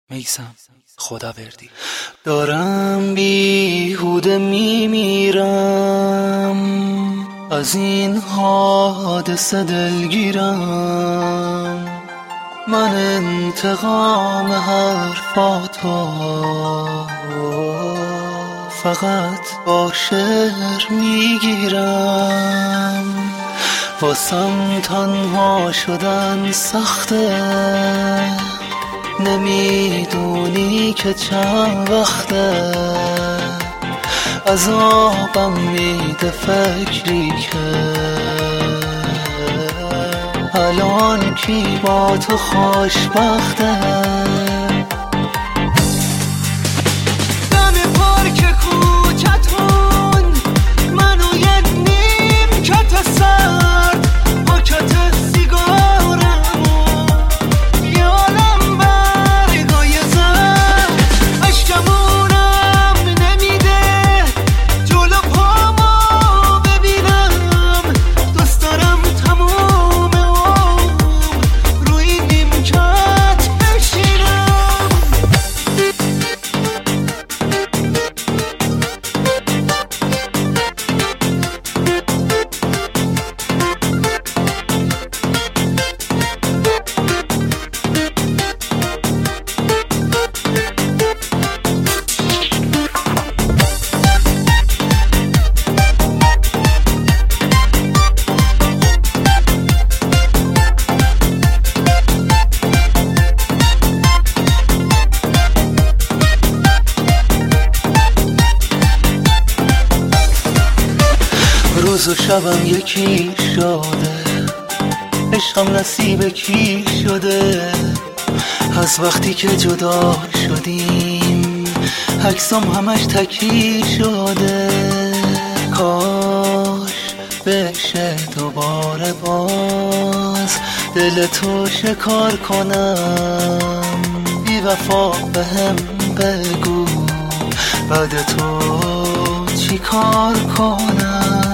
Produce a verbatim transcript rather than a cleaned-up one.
میثم خداوردی. دارم بیهوده میمیرم، از این حادثه دلگیرم. من انتقام حرفاتو فقط با شعر میگیرم. واسم تنها شدن سخته، نمیدونی که چند وقته عذابم میده فکری که الان کی با تو خوشبخته. دم پارک کوچتون منو یه نیم کت سرد پاکت سیگارمو یه عالم برگای زد اشکمونم نمیده جلو پامو ببینم. دوست دارم تموم عمر روی نیمکت بشینم. روز و شبم یکی شده، عشقم نصیب کی شده. از وقتی که جدا شدیم عکسام همش تکی شده. کاش بشه دوباره باز دل تو شکار کنم. بی وفا بهم بگو بعد تو چی کار کنم.